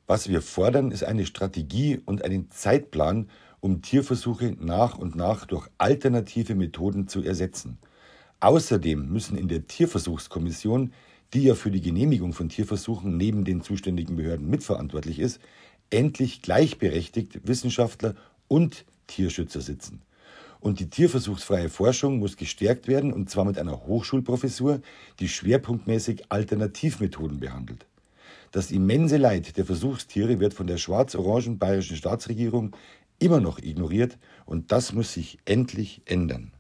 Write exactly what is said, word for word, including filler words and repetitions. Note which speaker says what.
Speaker 1: Was wir fordern, ist eine Strategie und einen Zeitplan, um Tierversuche nach und nach durch alternative Methoden zu ersetzen. Außerdem müssen in der Tierversuchskommission, die ja für die Genehmigung von Tierversuchen neben den zuständigen Behörden mitverantwortlich ist, endlich gleichberechtigt Wissenschaftler und Tierschützer sitzen. Und die tierversuchsfreie Forschung muss gestärkt werden, und zwar mit einer Hochschulprofessur, die schwerpunktmäßig Alternativmethoden behandelt. Das immense Leid der Versuchstiere wird von der schwarz-orangen bayerischen Staatsregierung immer noch ignoriert, und das muss sich endlich ändern.